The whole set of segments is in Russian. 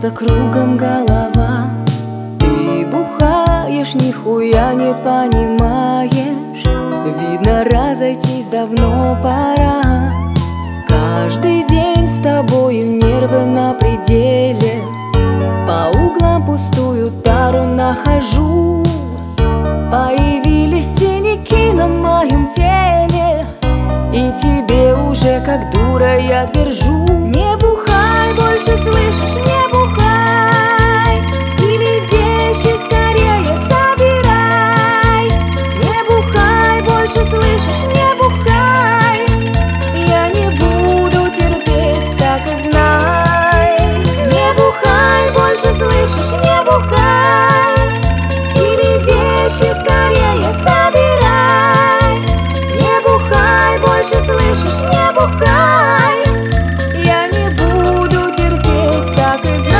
когда кругом голова. Ты бухаешь, нихуя не понимаешь. Видно, разойтись давно пора. Каждый день с тобою нервы на пределе. По углам пустую тару нахожу. Появились синяки на моем теле, и тебе уже как дура я твержу: не бухай больше, слышишь, не бухай. Или вещи скорее собирай. Не бухай больше, слышишь, не бухай. Я не буду терпеть, так и знай. Не бухай больше, слышишь, не бухай. Или вещи скорее собирай. Не бухай больше, слышишь, не бухай. Я не буду терпеть, так и знай.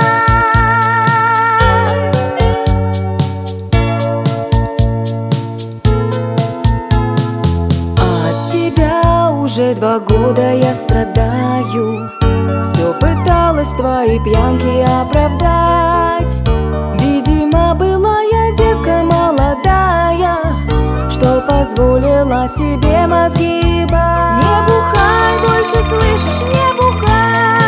От тебя уже 2 года я страдаю. Все пыталась твои пьянки оправдать. Видимо, была я девка молодая, что позволила себе мозги ебать. Не бухай больше, слышишь, не бухай.